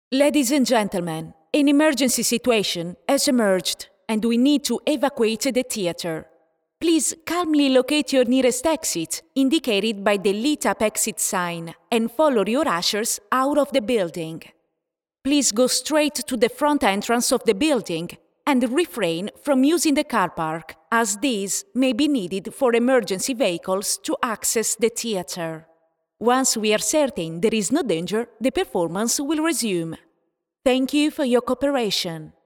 Ladies and gentlemen, an emergency situation has emerged and we need to evacuate the theater. Please calmly locate your nearest exit, indicated by the lit-up exit sign, and follow your ushers out of the building. Please go straight to the front entrance of the building and refrain from using the car park, as these may be needed for emergency vehicles to access the theater. Once we are certain there is no danger, the performance will resume. Thank you for your cooperation.